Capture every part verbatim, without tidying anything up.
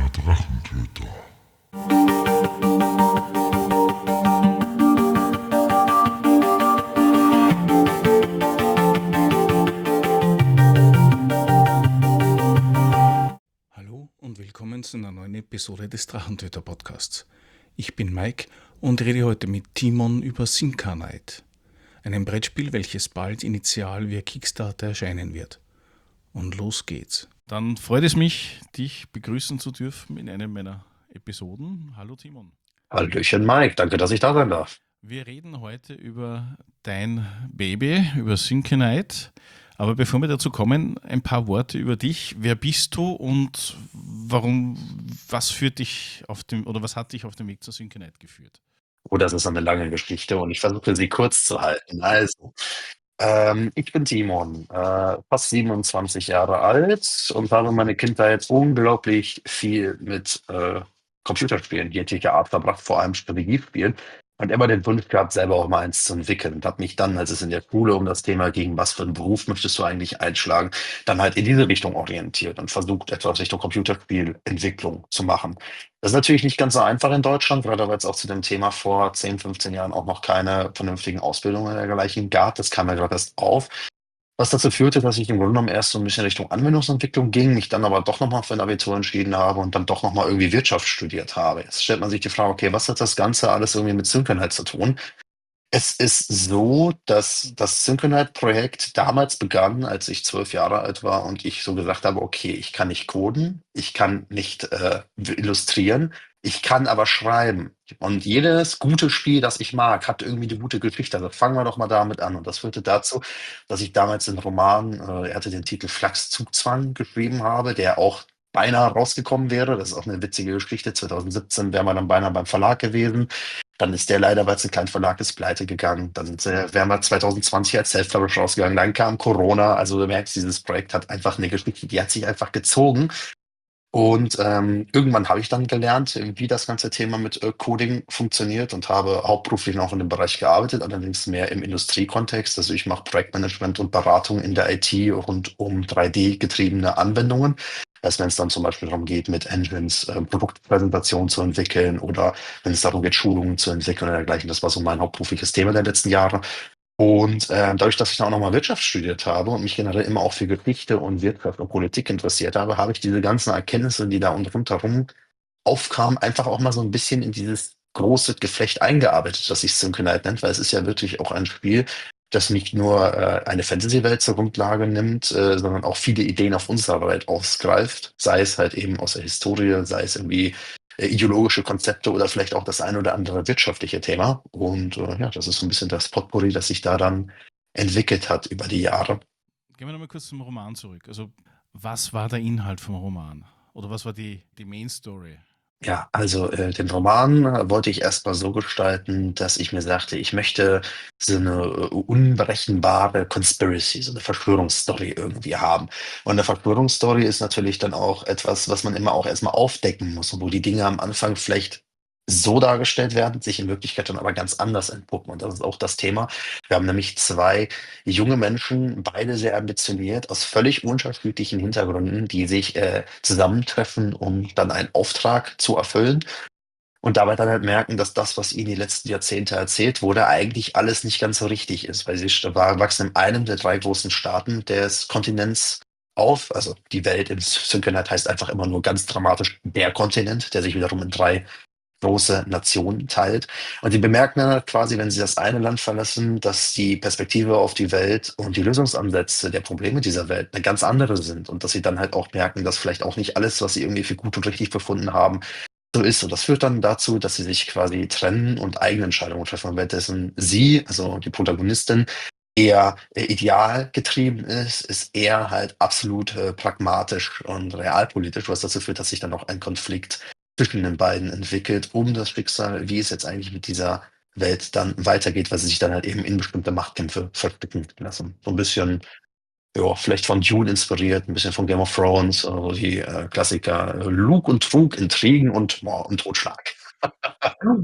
Drachentöter. Hallo und willkommen zu einer neuen Episode des Drachentöter Podcasts. Ich bin Mike und rede heute mit Timon über Synca-Night, einem Brettspiel, welches bald initial via Kickstarter erscheinen wird. Und los geht's. Dann freut es mich, dich begrüßen zu dürfen in einer meiner Episoden. Hallo Timon. Hallöchen Mike, danke, dass ich da sein darf. Wir reden heute über dein Baby, über Synca-Night. Aber bevor wir dazu kommen, ein paar Worte über dich. Wer bist du und warum, was führt dich auf dem, oder was hat dich auf dem Weg zur Synca-Night geführt? Oh, das ist eine lange Geschichte und ich versuche sie kurz zu halten. Also, ähm, ich bin Timon, äh, fast siebenundzwanzig Jahre alt und habe meine Kindheit unglaublich viel mit äh, Computerspielen jeglicher Art verbracht, vor allem Strategiespielen. Und immer den Wunsch gehabt, selber auch mal eins zu entwickeln. Und habe mich dann, als es in der Schule um das Thema ging, was für einen Beruf möchtest du eigentlich einschlagen, dann halt in diese Richtung orientiert und versucht, etwas Richtung Computerspielentwicklung zu machen. Das ist natürlich nicht ganz so einfach in Deutschland, gerade weil es auch zu dem Thema vor zehn, fünfzehn Jahren auch noch keine vernünftigen Ausbildungen oder dergleichen gab. Das kam ja gerade erst auf. Was dazu führte, dass ich im Grunde genommen erst so ein bisschen Richtung Anwendungsentwicklung ging, mich dann aber doch nochmal für ein Abitur entschieden habe und dann doch nochmal irgendwie Wirtschaft studiert habe. Jetzt stellt man sich die Frage, okay, was hat das Ganze alles irgendwie mit Synchronheit zu tun? Es ist so, dass das Synchronite-Projekt damals begann, als ich zwölf Jahre alt war und ich so gesagt habe, okay, ich kann nicht coden, ich kann nicht äh, illustrieren, ich kann aber schreiben. Und jedes gute Spiel, das ich mag, hat irgendwie eine gute Geschichte. Also fangen wir doch mal damit an. Und das führte dazu, dass ich damals den Roman, äh, er hatte den Titel Flachs Zugzwang geschrieben habe, der auch beinahe rausgekommen wäre. Das ist auch eine witzige Geschichte. zwanzig siebzehn wären wir dann beinahe beim Verlag gewesen. Dann ist der leider, weil es ein kleiner Verlag ist, pleite gegangen. Dann äh, wären wir zwanzig zwanzig als Self-Publish rausgegangen. Dann kam Corona. Also du merkst, dieses Projekt hat einfach eine Geschichte, die hat sich einfach gezogen. Und ähm, irgendwann habe ich dann gelernt, wie das ganze Thema mit äh, Coding funktioniert und habe hauptberuflich noch in dem Bereich gearbeitet, allerdings mehr im Industriekontext. Also ich mache Projektmanagement und Beratung in der I T rund um drei D-getriebene Anwendungen. Erst wenn es dann zum Beispiel darum geht, mit Engines äh, Produktpräsentationen zu entwickeln oder wenn es darum geht, Schulungen zu entwickeln oder dergleichen. Das war so mein hauptberufliches Thema der letzten Jahre. Und äh, dadurch, dass ich dann auch nochmal Wirtschaft studiert habe und mich generell immer auch für Geschichte und Wirtschaft und Politik interessiert habe, habe ich diese ganzen Erkenntnisse, die da und rundherum aufkamen, einfach auch mal so ein bisschen in dieses große Geflecht eingearbeitet, das sich Synchronite nennt, weil es ist ja wirklich auch ein Spiel, das nicht nur äh, eine Fantasy-Welt zur Grundlage nimmt, äh, sondern auch viele Ideen auf unserer Welt ausgreift, sei es halt eben aus der Historie, sei es irgendwie äh, ideologische Konzepte oder vielleicht auch das ein oder andere wirtschaftliche Thema. Und äh, ja, das ist so ein bisschen das Potpourri, das sich da dann entwickelt hat über die Jahre. Gehen wir nochmal kurz zum Roman zurück. Also, was war der Inhalt vom Roman? Oder was war die, die Main Story? Ja, also äh, den Roman äh, wollte ich erst mal so gestalten, dass ich mir sagte, ich möchte so eine äh, unberechenbare Conspiracy, so eine Verschwörungsstory irgendwie haben. Und eine Verschwörungsstory ist natürlich dann auch etwas, was man immer auch erstmal aufdecken muss, und wo die Dinge am Anfang vielleicht so dargestellt werden, sich in Wirklichkeit dann aber ganz anders entpuppen. Und das ist auch das Thema. Wir haben nämlich zwei junge Menschen, beide sehr ambitioniert, aus völlig unterschiedlichen Hintergründen, die sich äh, zusammentreffen, um dann einen Auftrag zu erfüllen und dabei dann halt merken, dass das, was ihnen die letzten Jahrzehnte erzählt wurde, eigentlich alles nicht ganz so richtig ist, weil sie st- wachsen in einem der drei großen Staaten des Kontinents auf. Also die Welt im Synchronheit heißt einfach immer nur ganz dramatisch der Kontinent, der sich wiederum in drei große Nationen teilt. Und die bemerken dann halt quasi, wenn sie das eine Land verlassen, dass die Perspektive auf die Welt und die Lösungsansätze der Probleme dieser Welt eine ganz andere sind. Und dass sie dann halt auch merken, dass vielleicht auch nicht alles, was sie irgendwie für gut und richtig befunden haben, so ist. Und das führt dann dazu, dass sie sich quasi trennen und eigene Entscheidungen treffen, währenddessen sie, also die Protagonistin, eher äh, ideal getrieben ist, ist eher halt absolut äh, pragmatisch und realpolitisch, was dazu führt, dass sich dann auch ein Konflikt zwischen den beiden entwickelt, um das Schicksal, wie es jetzt eigentlich mit dieser Welt dann weitergeht, weil sie sich dann halt eben in bestimmte Machtkämpfe verstricken lassen. So ein bisschen, ja, vielleicht von Dune inspiriert, ein bisschen von Game of Thrones, also die äh, Klassiker äh, Lug und Trug, Intrigen und, Mord und Totschlag.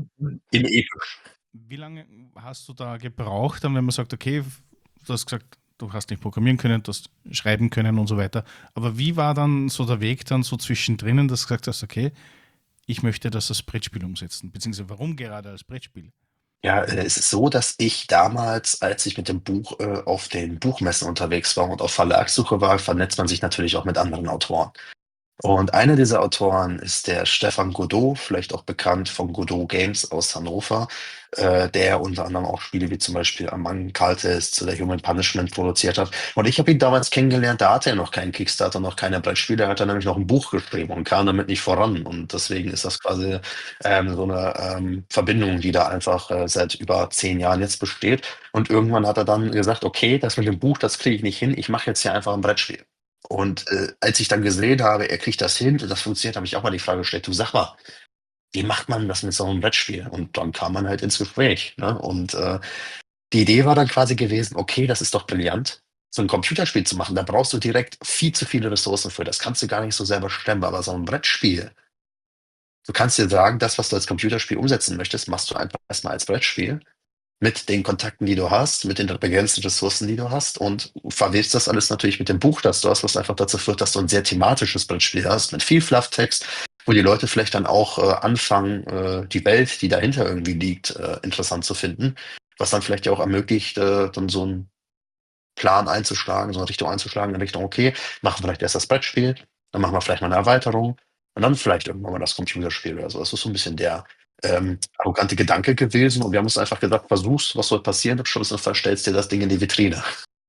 In episch. Wie lange hast du da gebraucht, dann, wenn man sagt, okay, du hast gesagt, du hast nicht programmieren können, du hast schreiben können und so weiter. Aber wie war dann so der Weg dann so zwischendrin, dass du gesagt hast, okay, ich möchte das als Brettspiel umsetzen, beziehungsweise warum gerade als Brettspiel? Ja, äh, es ist so, dass ich damals, als ich mit dem Buch, äh, auf den Buchmessen unterwegs war und auf Verlagssuche war, vernetzt man sich natürlich auch mit anderen Autoren. Und einer dieser Autoren ist der Stefan Godot, vielleicht auch bekannt von Godot Games aus Hannover, äh, der unter anderem auch Spiele wie zum Beispiel Among Cultists oder Human Punishment produziert hat. Und ich habe ihn damals kennengelernt, da hatte er noch keinen Kickstarter, noch keine Brettspiele, da hat er nämlich noch ein Buch geschrieben und kam damit nicht voran. Und deswegen ist das quasi ähm, so eine ähm, Verbindung, die da einfach äh, seit über zehn Jahren jetzt besteht. Und irgendwann hat er dann gesagt, okay, das mit dem Buch, das kriege ich nicht hin, ich mache jetzt hier einfach ein Brettspiel. Und, äh, als ich dann gesehen habe, er kriegt das hin und das funktioniert, habe ich auch mal die Frage gestellt: „Du, sag mal, wie macht man das mit so 'nem Brettspiel?“ Und dann kam man halt ins Gespräch, ne? Und, äh, die Idee war dann quasi gewesen: „Okay, das ist doch brillant, so 'n Computerspiel zu machen. Da brauchst du direkt viel zu viele Ressourcen für. Das kannst du gar nicht so selber stemmen, aber so 'n Brettspiel, du kannst dir sagen, das, was du als Computerspiel umsetzen möchtest, machst du einfach erst mal als Brettspiel mit den Kontakten, die du hast, mit den begrenzten Ressourcen, die du hast und verwebst das alles natürlich mit dem Buch, das du hast, was einfach dazu führt, dass du ein sehr thematisches Brettspiel hast, mit viel Flufftext, wo die Leute vielleicht dann auch äh, anfangen, äh, die Welt, die dahinter irgendwie liegt, äh, interessant zu finden, was dann vielleicht ja auch ermöglicht, äh, dann so einen Plan einzuschlagen, so eine Richtung einzuschlagen, in Richtung, okay, machen wir vielleicht erst das Brettspiel, dann machen wir vielleicht mal eine Erweiterung und dann vielleicht irgendwann mal das Computerspiel oder so. Das ist so ein bisschen der ähm, arrogante Gedanke gewesen und wir haben uns einfach gesagt: „Versuch's, was soll passieren? Schlimmstenfalls stellst dir das Ding in die Vitrine.“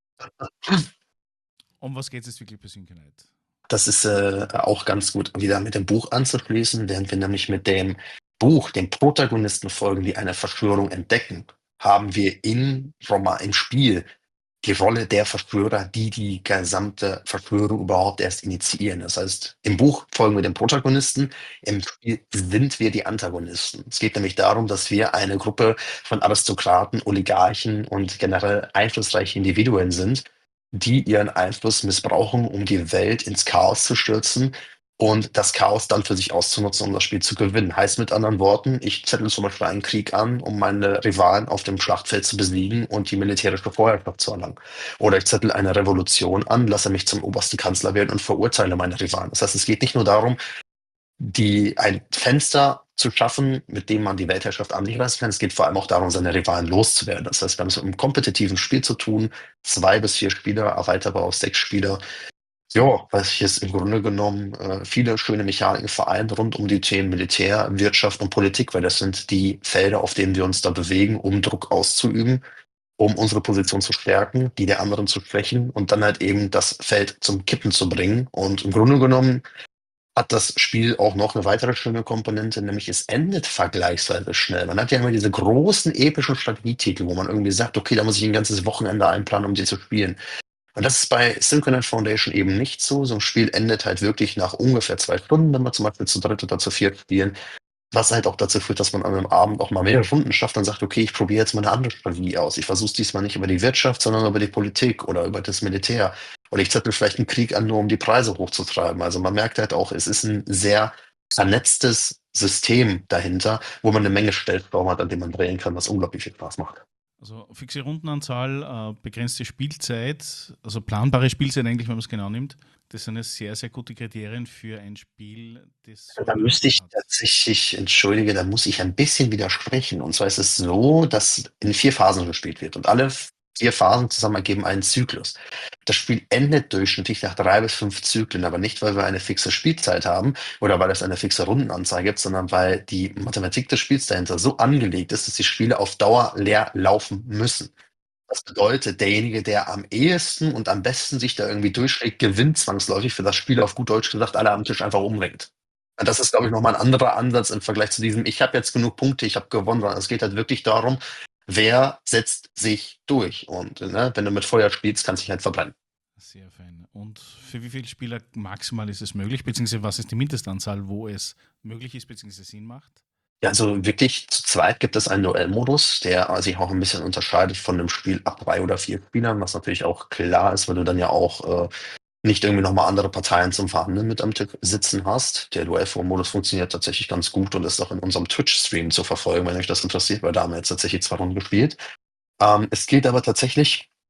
Um was geht es wirklich bei Synchronite? Das ist, äh, auch ganz gut wieder mit dem Buch anzuschließen, während wir nämlich mit dem Buch den Protagonisten folgen, die eine Verschwörung entdecken, haben wir in Roma im Spiel die Rolle der Verschwörer, die die gesamte Verschwörung überhaupt erst initiieren. Das heißt, im Buch folgen wir dem Protagonisten, im Spiel sind wir die Antagonisten. Es geht nämlich darum, dass wir eine Gruppe von Aristokraten, Oligarchen und generell einflussreiche Individuen sind, die ihren Einfluss missbrauchen, um die Welt ins Chaos zu stürzen und das Chaos dann für sich auszunutzen, um das Spiel zu gewinnen. Heißt mit anderen Worten, ich zettle zum Beispiel einen Krieg an, um meine Rivalen auf dem Schlachtfeld zu besiegen und die militärische Vorherrschaft zu erlangen. Oder ich zettle eine Revolution an, lasse mich zum obersten Kanzler wählen und verurteile meine Rivalen. Das heißt, es geht nicht nur darum, die ein Fenster zu schaffen, mit dem man die Weltherrschaft an sich reißen kann. Es geht vor allem auch darum, seine Rivalen loszuwerden. Das heißt, wir haben es mit einem kompetitiven Spiel zu tun, zwei bis vier Spieler, erweiterbar auf sechs Spieler. Ja, welches im Grunde genommen, äh, viele schöne Mechaniken vereint rund um die Themen Militär, Wirtschaft und Politik, weil das sind die Felder, auf denen wir uns da bewegen, um Druck auszuüben, um unsere Position zu stärken, die der anderen zu schwächen und dann halt eben das Feld zum Kippen zu bringen. Und im Grunde genommen hat das Spiel auch noch eine weitere schöne Komponente, nämlich es endet vergleichsweise schnell. Man hat ja immer diese großen epischen Strategietitel, wo man irgendwie sagt: „Okay, da muss ich ein ganzes Wochenende einplanen, um die zu spielen.“ Und das ist bei Synchronet Foundation eben nicht so. So 'n Spiel endet halt wirklich nach ungefähr zwei Stunden, wenn wir zum Beispiel zu dritt oder zu viert spielen, was halt auch dazu führt, dass man an 'nem Abend auch mal mehrere Stunden schafft und sagt: „Okay, ich probiere jetzt mal 'ne andere Strategie aus. Ich versuche es diesmal nicht über die Wirtschaft, sondern über die Politik oder über das Militär. Oder ich zettle vielleicht 'n Krieg an, nur um die Preise hochzutreiben.“ Also, man merkt halt auch, es ist 'n sehr vernetztes System dahinter, wo man 'ne Menge Stellschrauben hat, an denen man drehen kann, was unglaublich viel Spaß macht. Also fixe Rundenanzahl, äh, begrenzte Spielzeit, also planbare Spielzeit eigentlich, wenn man es genau nimmt. Das sind ja sehr, sehr gute Kriterien für ein Spiel, das so Da eine müsste Größe ich hat. tatsächlich entschuldige, da muss ich ein bisschen widersprechen. Und zwar ist es so, dass in vier Phasen gespielt wird und alle vier Phasen zusammen ergeben einen Zyklus. Das Spiel endet durchschnittlich nach drei bis fünf Zyklen, aber nicht, weil wir eine fixe Spielzeit haben oder weil es eine fixe Rundenanzahl gibt, sondern weil die Mathematik des Spiels dahinter so angelegt ist, dass die Spiele auf Dauer leer laufen müssen. Das bedeutet, derjenige, der am ehesten und am besten sich da irgendwie durchschlägt, gewinnt zwangsläufig, für das Spiel auf gut Deutsch gesagt alle am Tisch einfach umbringt. Und das ist, glaube ich, noch mal 'n anderer Ansatz im Vergleich zu diesem: „Ich habe jetzt genug Punkte, ich habe gewonnen“, sondern es geht halt wirklich darum, wer setzt sich durch und, ne, wenn du mit Feuer spielst, kannst dich halt verbrennen. Sehr fein. Und für wie viele Spieler maximal ist es möglich, beziehungsweise was ist die Mindestanzahl, wo es möglich ist, beziehungsweise Sinn macht? Ja, also wirklich zu zweit gibt es einen Duellmodus, der äh, sich auch ein bisschen unterscheidet von 'nem Spiel ab drei oder vier Spielern, was natürlich auch klar ist, weil du dann ja auch, äh, nicht irgendwie noch mal andere Parteien zum Verhandeln mit am Tisch sitzen hast. Der Duellform-Modus funktioniert tatsächlich ganz gut und ist auch in unserem Twitch-Stream zu verfolgen, wenn euch das interessiert, weil da haben wir jetzt tatsächlich zwei Runden gespielt. Ähm, es geht aber tatsächlich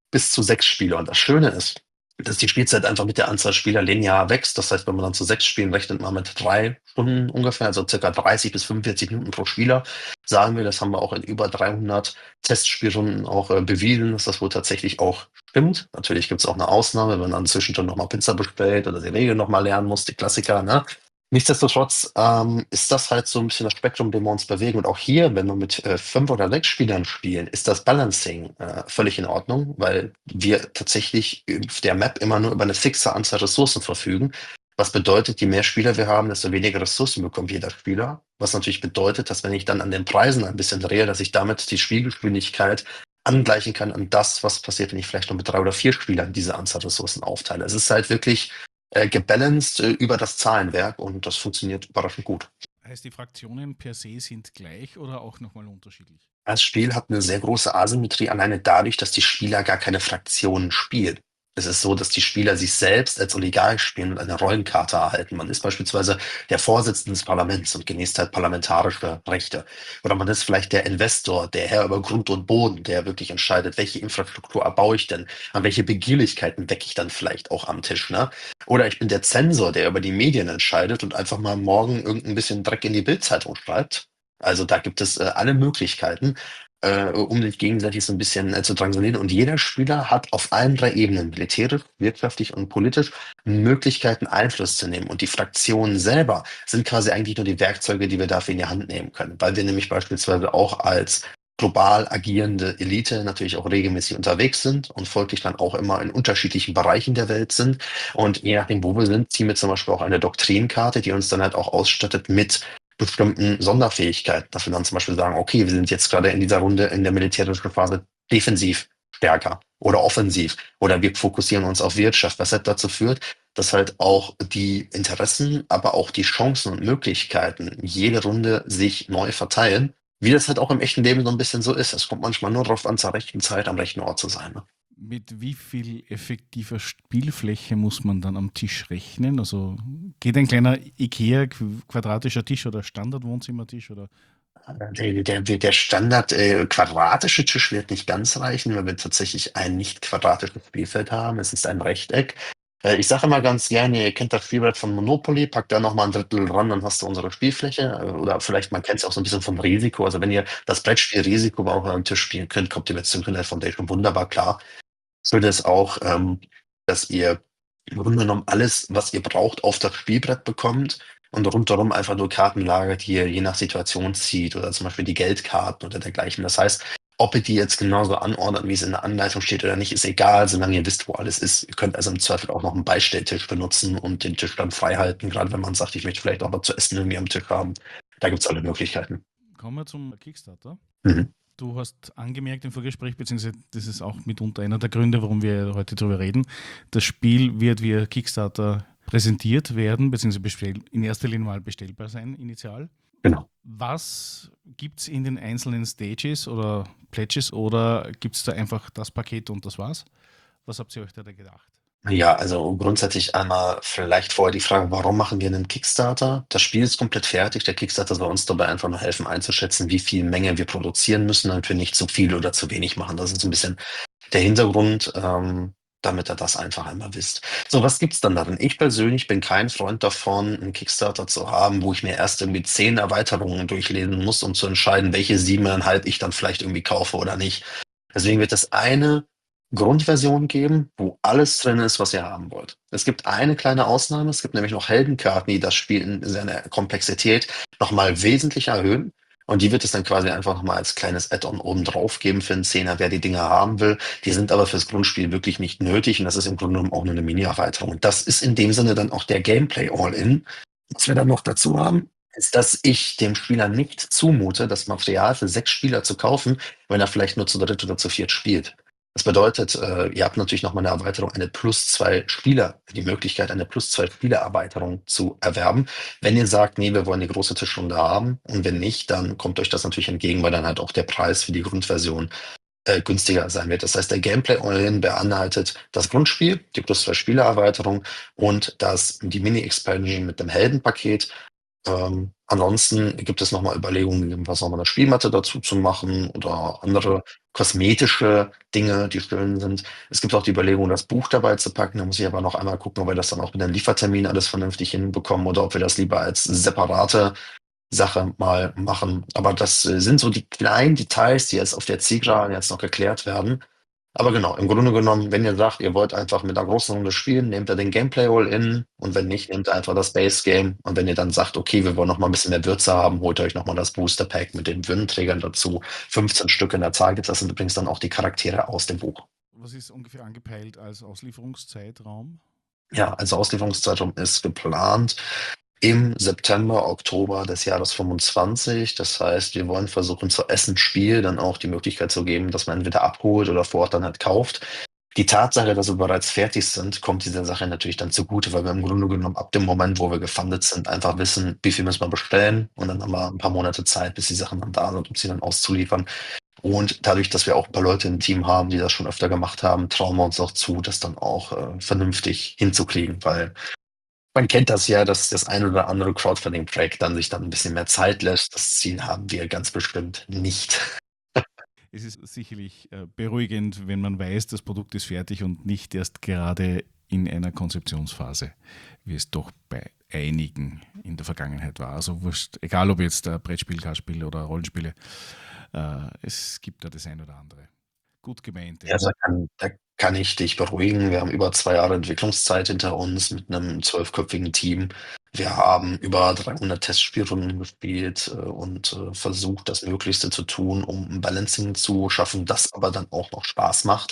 bis zu sechs Spieler. Und das Schöne ist, dass die Spielzeit einfach mit der Anzahl Spieler linear wächst. Das heißt, wenn man dann zu sechs Spielen rechnet man mit drei Stunden ungefähr, also circa dreißig bis fünfundvierzig Minuten pro Spieler. Sagen wir, das haben wir auch in über dreihundert Testspielrunden auch äh, bewiesen, dass das wohl tatsächlich auch stimmt. Natürlich gibt es auch eine Ausnahme, wenn man dann zwischendurch nochmal Pizza bestellt oder die Regeln nochmal lernen muss, die Klassiker, ne? Nichtsdestotrotz ähm, ist das halt so ein bisschen das Spektrum, dem wir uns bewegen. Und auch hier, wenn wir mit äh, fünf oder sechs Spielern spielen, ist das Balancing äh, völlig in Ordnung, weil wir tatsächlich auf der Map immer nur über eine fixe Anzahl Ressourcen verfügen. Was bedeutet, je mehr Spieler wir haben, desto weniger Ressourcen bekommt jeder Spieler. Was natürlich bedeutet, dass wenn ich dann an den Preisen ein bisschen drehe, dass ich damit die Spielgeschwindigkeit angleichen kann an das, was passiert, wenn ich vielleicht nur mit drei oder vier Spielern diese Anzahl Ressourcen aufteile. Es ist halt wirklich äh, gebalanced äh, über das Zahlenwerk und das funktioniert überraschend gut. Heißt, die Fraktionen per se sind gleich oder auch nochmal unterschiedlich? Das Spiel hat eine sehr große Asymmetrie alleine dadurch, dass die Spieler gar keine Fraktionen spielen. Es ist so, dass die Spieler sich selbst als Oligarch spielen und eine Rollenkarte erhalten. Man ist beispielsweise der Vorsitzende des Parlaments und genießt halt parlamentarische Rechte. Oder man ist vielleicht der Investor, der Herr über Grund und Boden, der wirklich entscheidet, welche Infrastruktur erbaue ich denn, an welche Begierlichkeiten wecke ich dann vielleicht auch am Tisch, ne? Oder ich bin der Zensor, der über die Medien entscheidet und einfach mal morgen irgendein bisschen Dreck in die Bildzeitung schreibt. Also da gibt es äh, alle Möglichkeiten, äh, um sich gegenseitig so ein bisschen äh, zu drangsalieren. Und jeder Spieler hat auf allen drei Ebenen, militärisch, wirtschaftlich und politisch, Möglichkeiten, Einfluss zu nehmen. Und die Fraktionen selber sind quasi eigentlich nur die Werkzeuge, die wir dafür in die Hand nehmen können. Weil wir nämlich beispielsweise auch als global agierende Elite natürlich auch regelmäßig unterwegs sind und folglich dann auch immer in unterschiedlichen Bereichen der Welt sind. Und je nachdem, wo wir sind, ziehen wir zum Beispiel auch eine Doktrinkarte, die uns dann halt auch ausstattet mit bestimmten Sonderfähigkeiten, dass wir dann zum Beispiel sagen, okay, wir sind jetzt gerade in dieser Runde in der militärischen Phase defensiv stärker oder offensiv oder wir fokussieren uns auf Wirtschaft, was halt dazu führt, dass halt auch die Interessen, aber auch die Chancen und Möglichkeiten jede Runde sich neu verteilen, wie das halt auch im echten Leben so ein bisschen so ist. Es kommt manchmal nur darauf an, zur rechten Zeit am rechten Ort zu sein. Ne? Mit wie viel effektiver Spielfläche muss man dann am Tisch rechnen? Also geht ein kleiner IKEA quadratischer Tisch oder Standard-Wohnzimmertisch oder? Der, der, der Standard äh, quadratische Tisch wird nicht ganz reichen, weil wir tatsächlich ein nicht quadratisches Spielfeld haben. Es ist ein Rechteck. Äh, ich sage immer ganz gerne, ihr kennt das Spielbrett von Monopoly, packt da nochmal ein Drittel ran, dann hast du unsere Spielfläche. Äh, oder vielleicht, man kennt es auch so ein bisschen vom Risiko. Also wenn ihr das Brettspiel Risiko bei eurem Tisch spielen könnt, kommt ihr mit Synchronized Foundation wunderbar klar. Schön ist auch, ähm, dass ihr im Grunde genommen alles, was ihr braucht, auf das Spielbrett bekommt und rundherum einfach nur Karten lagert, die ihr je nach Situation zieht oder zum Beispiel die Geldkarten oder dergleichen. Das heißt, ob ihr die jetzt genauso anordnet, wie es in der Anleitung steht oder nicht, ist egal, solange ihr wisst, wo alles ist. Ihr könnt also im Zweifel auch noch einen Beistelltisch benutzen und den Tisch dann frei halten, gerade wenn man sagt, ich möchte vielleicht auch was zu essen irgendwie am Tisch haben. Da gibt es alle Möglichkeiten. Kommen wir zum Kickstarter. Mhm. Du hast angemerkt im Vorgespräch, beziehungsweise das ist auch mitunter einer der Gründe, warum wir heute darüber reden. Das Spiel wird via Kickstarter präsentiert werden, beziehungsweise bestell, in erster Linie mal bestellbar sein, initial. Genau. Was gibt es in den einzelnen Stages oder Pledges oder gibt es da einfach das Paket und das war's? Was habt ihr euch da gedacht? Ja, also grundsätzlich einmal vielleicht vorher die Frage, warum machen wir einen Kickstarter? Das Spiel ist komplett fertig. Der Kickstarter soll uns dabei einfach nur helfen einzuschätzen, wie viel Menge wir produzieren müssen, damit wir nicht zu viel oder zu wenig machen. Das ist so ein bisschen der Hintergrund, ähm, damit ihr das einfach einmal wisst. So, was gibt's dann darin? Ich persönlich bin kein Freund davon, einen Kickstarter zu haben, wo ich mir erst irgendwie zehn Erweiterungen durchlesen muss, um zu entscheiden, welche siebeneinhalb ich dann vielleicht irgendwie kaufe oder nicht. Deswegen wird es eine Grundversion geben, wo alles drin ist, was ihr haben wollt. Es gibt eine kleine Ausnahme, es gibt nämlich noch Heldenkarten, die das Spiel in seiner Komplexität nochmal wesentlich erhöhen. Und die wird es dann quasi einfach nochmal als kleines Add-on oben drauf geben für einen Zehner, wer die Dinger haben will. Die sind aber fürs Grundspiel wirklich nicht nötig und das ist im Grunde genommen auch nur eine Mini-Erweiterung. Und das ist in dem Sinne dann auch der Gameplay All-In. Was wir dann noch dazu haben, ist, dass ich dem Spieler nicht zumute, das Material für sechs Spieler zu kaufen, wenn er vielleicht nur zu dritt oder zu viert spielt. Das bedeutet, äh, ihr habt natürlich nochmal eine Erweiterung, eine plus zwei Spieler, die Möglichkeit, eine plus zwei Spieler-Erweiterung zu erwerben. Wenn ihr sagt, nee, wir wollen die große Tischrunde haben und wenn nicht, dann kommt euch das natürlich entgegen, weil dann halt auch der Preis für die Grundversion äh, günstiger sein wird. Das heißt, der Gameplay All-In beinhaltet das Grundspiel, die plus zwei Spieler-Erweiterung und das, die Mini-Expansion mit dem Heldenpaket Ähm, ansonsten gibt es noch mal Überlegungen, gegebenenfalls noch mal 'ne Spielmatte dazu zu machen oder andere kosmetische Dinge, die schön sind. Es gibt auch die Überlegung, das Buch dabei zu packen. Da muss ich aber noch einmal gucken, ob wir das dann auch mit den Lieferterminen alles vernünftig hinbekommen oder ob wir das lieber als separate Sache mal machen. Aber das, äh, sind so die kleinen Details, die jetzt auf der Zielgeraden jetzt noch geklärt werden. Aber genau, im Grunde genommen, wenn ihr sagt, ihr wollt einfach mit 'ner großen Runde spielen, nehmt ihr den Gameplay All-in und wenn nicht, nehmt ihr einfach das Base Game. Und wenn ihr dann sagt: „Okay, wir wollen noch mal 'n bisschen mehr Würze haben“, holt ihr euch noch mal das Booster Pack mit den Würdenträgern dazu. fünfzehn Stück in der Zahl gibt's. Das sind übrigens dann auch die Charaktere aus dem Buch. Was ist ungefähr angepeilt als Auslieferungszeitraum? Ja, also Auslieferungszeitraum ist geplant im September, Oktober des Jahres fünfundzwanzig. Das heißt, wir wollen versuchen, zu Essen Spiel dann auch die Möglichkeit zu geben, dass man entweder abholt oder vor Ort dann halt kauft. Die Tatsache, dass wir bereits fertig sind, kommt dieser Sache natürlich dann zugute, weil wir im Grunde genommen ab dem Moment, wo wir gefundet sind, einfach wissen, wie viel müssen wir bestellen und dann haben wir 'n paar Monate Zeit, bis die Sachen dann da sind, um sie dann auszuliefern. Und dadurch, dass wir auch 'n paar Leute im Team haben, die das schon öfter gemacht haben, trauen wir uns auch zu, das dann auch, äh, vernünftig hinzukriegen, weil man kennt das ja, dass das ein oder andere Crowdfunding-Projekt dann sich dann 'n bisschen mehr Zeit lässt. Das Ziel haben wir ganz bestimmt nicht. Es ist sicherlich, äh, beruhigend, wenn man weiß, das Produkt ist fertig und nicht erst gerade in einer Konzeptionsphase, wie es doch bei einigen in der Vergangenheit war. Also wurscht, egal ob jetzt äh, Brettspiel, Kartenspiele oder Rollenspiele, äh, es gibt da das ein oder andere. Gut gemeinte. Ja, also da kann da kann ich dich beruhigen. Wir haben über zwei Jahre Entwicklungszeit hinter uns mit 'nem zwölfköpfigen Team. Wir haben über dreihundert Testspielrunden gespielt, äh, und, äh, versucht, das Möglichste zu tun, um 'n Balancing zu schaffen, das aber dann auch noch Spaß macht.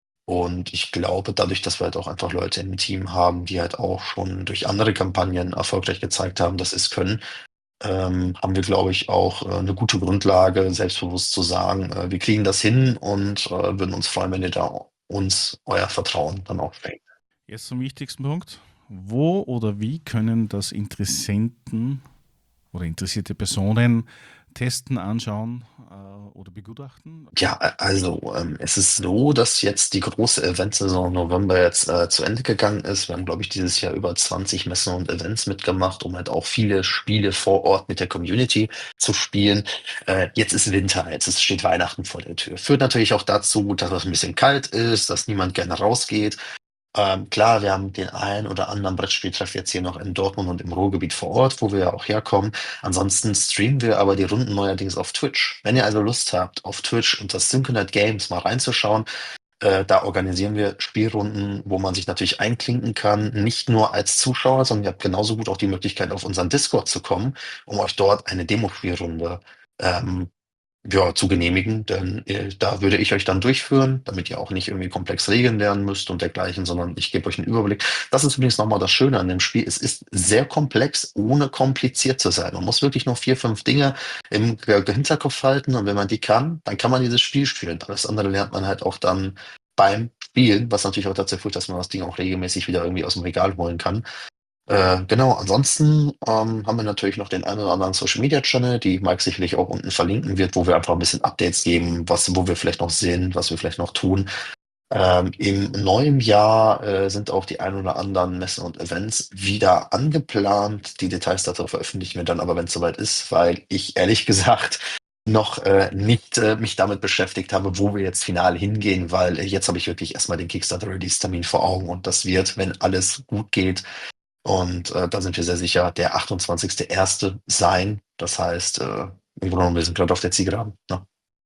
Und ich glaube, dadurch, dass wir halt auch einfach Leute im Team haben, die halt auch schon durch andere Kampagnen erfolgreich gezeigt haben, dass sie's können, ähm, haben wir, glaube ich, auch, äh, 'ne gute Grundlage, selbstbewusst zu sagen, äh: „Wir kriegen das hin und, äh, würden uns freuen, wenn ihr da uns euer Vertrauen dann auch schenkt.“ Jetzt zum wichtigsten Punkt. Wo oder wie können das Interessenten oder interessierte Personen testen, anschauen, äh, oder begutachten? Ja, a also, ähm, es ist so, dass jetzt die große Eventsaison im November jetzt, äh, zu Ende gegangen ist. Wir haben, glaube ich, dieses Jahr über zwanzig Messen und Events mitgemacht, um halt auch viele Spiele vor Ort mit der Community zu spielen. Äh, jetzt ist Winter, jetzt ist steht Weihnachten vor der Tür. Führt natürlich auch dazu, dass es 'n bisschen kalt ist, dass niemand gerne rausgeht. Ähm, klar, wir haben den einen oder anderen Brettspieltreff jetzt hier noch in Dortmund und im Ruhrgebiet vor Ort, wo wir ja auch herkommen. Ansonsten streamen wir aber die Runden neuerdings auf Twitch. Wenn ihr also Lust habt, auf Twitch unter Synchronet Games mal reinzuschauen, äh, da organisieren wir Spielrunden, wo man sich natürlich einklinken kann, nicht nur als Zuschauer, sondern ihr habt genauso gut auch die Möglichkeit, auf unseren Discord zu kommen, um euch dort eine Demospielrunde, ähm, ja, zu genehmigen. Denn, äh, da würde ich euch dann durchführen, damit ihr auch nicht irgendwie komplex Regeln lernen müsst und dergleichen, sondern ich gebe euch 'n Überblick. Das ist übrigens noch mal das Schöne an dem Spiel. Es ist sehr komplex, ohne kompliziert zu sein. Man muss wirklich nur vier, fünf Dinge im Ge Hinterkopf halten und wenn man die kann, dann kann man dieses Spiel spielen. Alles andere lernt man halt auch dann beim Spielen, was natürlich auch dazu führt, dass man das Ding auch regelmäßig wieder irgendwie aus'm Regal holen kann. Äh, genau, ansonsten, ähm, haben wir natürlich noch den einen oder anderen Social-Media-Channel, die Mike sicherlich auch unten verlinken wird, wo wir einfach 'n bisschen Updates geben, was wo wir vielleicht noch sind, was wir vielleicht noch tun. Ähm, im neuen Jahr, äh, sind auch die ein oder anderen Messen und Events wieder angeplant. Die Details dazu veröffentlichen wir dann aber, wenn's soweit ist, weil ich ehrlich gesagt noch, äh, nicht, äh, mich damit beschäftigt habe, wo wir jetzt final hingehen, weil, äh, jetzt habe ich wirklich erst mal den Kickstarter-Release-Termin vor Augen und das wird, wenn alles gut geht und, äh, da sind wir sehr sicher, der achtundzwanzigste Erste sein. Das heißt, äh, im Grunde genommen, wir sind grad auf der Zielgeraden, ne?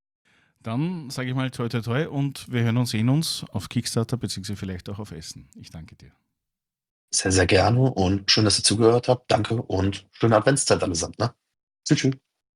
Dann sage ich mal toi toi toi und wir hören uns, sehen uns auf Kickstarter beziehungsweise vielleicht auch auf Essen. Ich danke dir. Sehr, sehr gerne und schön, dass ihr zugehört habt. Danke und schöne Adventszeit allesamt, ne? Tschü tschü.